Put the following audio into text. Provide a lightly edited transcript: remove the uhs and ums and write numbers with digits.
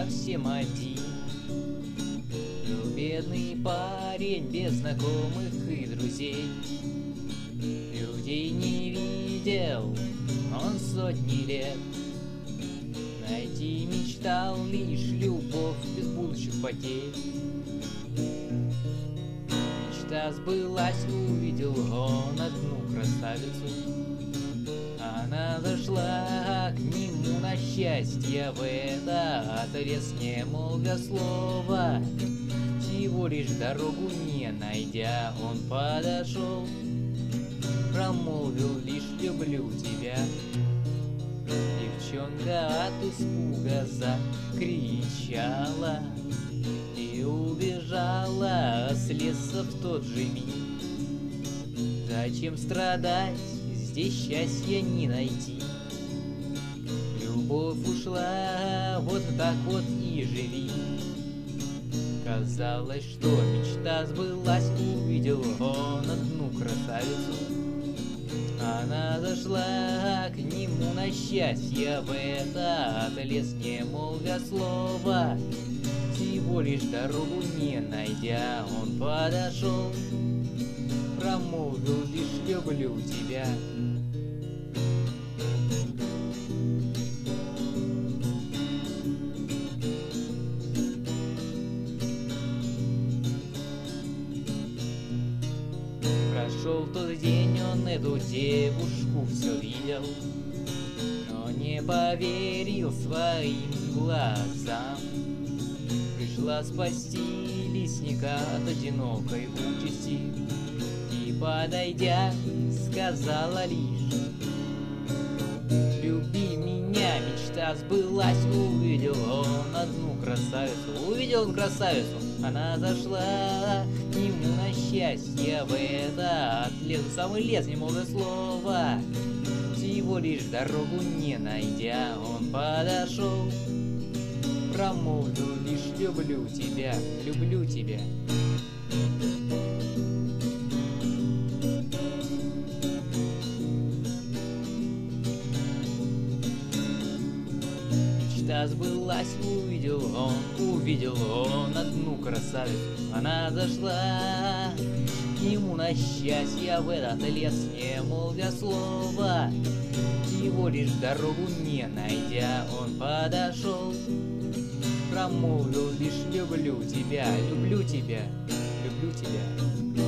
совсем один. Был бедный парень без знакомых и друзей. Людей не видел он сотни лет. Найти мечтал лишь любовь без будущих потерь. Мечта сбылась, увидел он одну красавицу. Она зашла к нему на счастье в этот лес, не молвя слова. Всего лишь дорогу не найдя, он подошел, промолвил лишь «люблю тебя». Девчонка от испуга закричала и убежала с леса в тот же миг. Зачем страдать, здесь счастья не найти. Любовь ушла, вот так вот и живи. Казалось, что мечта сбылась, увидел он одну красавицу. Она зашла к нему на счастье в этот лес, не молвя слова. Всего лишь дорогу не найдя, он подошел, промолвил лишь «люблю тебя». Прошел тот день, он эту девушку все видел, но не поверил своим глазам. Пришла спасти лесника от одинокой участи и, подойдя, сказала лишь «люби меня». Мечта сбылась, увидел он одну красавицу. Увидел он красавицу, она зашла к нему на счастье в этот лес, в самый лес, не молвя слова. Всего лишь дорогу не найдя, он подошел, промолвил лишь «люблю тебя, люблю тебя». Мечта сбылась, увидел он одну красавицу. Она зашла к нему на счастье в этот лес, не молвя слова. Всего лишь дорогу не найдя, он подошел, промолвил лишь «люблю тебя, люблю тебя, люблю тебя».